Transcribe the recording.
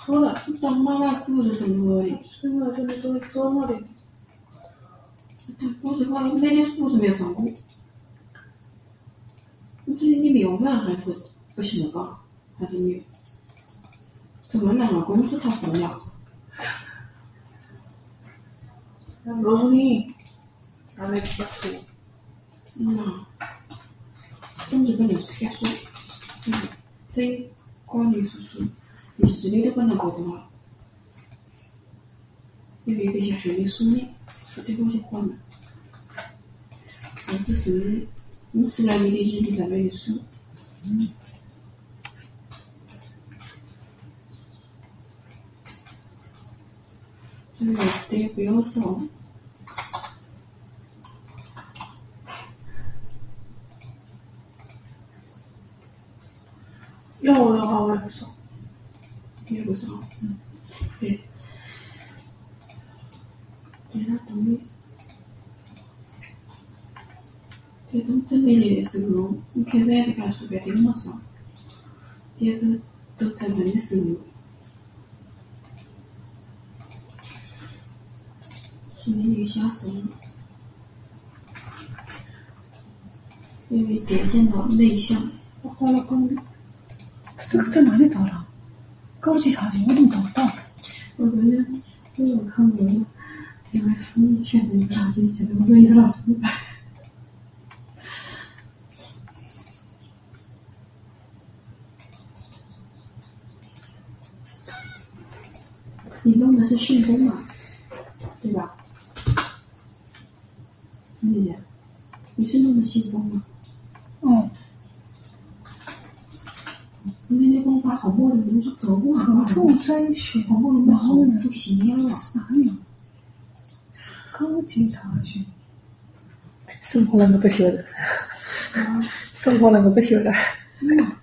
そうだ、妈妈顾着什么而已，所以我真的都会说嘛的。说实话，那件裤子没有穿过。你流量还是不行的吧？还是你怎么两个工资太少了？我告诉你，还没结束。政治不能结束，对关于是你实力都不能沟通了，因为这些学历书面，说这东西换了，我只是你是来你的日历在那里说。就是对不要少。要我的话我也不少，也不少。对，对他同意。对他正面的时候，你看在这个书边这么少，也是都成本的时候，所以你下手了。因为表现到内向，我花了功力。 这个在哪里找的？高级茶品我怎么找不到？ 我昨天我看过，因为是以前的一个老师，以前的我跟一个老师买。你弄的是旋风嘛，对吧？姐姐，你是弄的旋风吗？那些功法好不容易就走过合同摘选， 好不容易好就行了。 哪里？高级茶选， 生活那个不修的，生活那个不修的。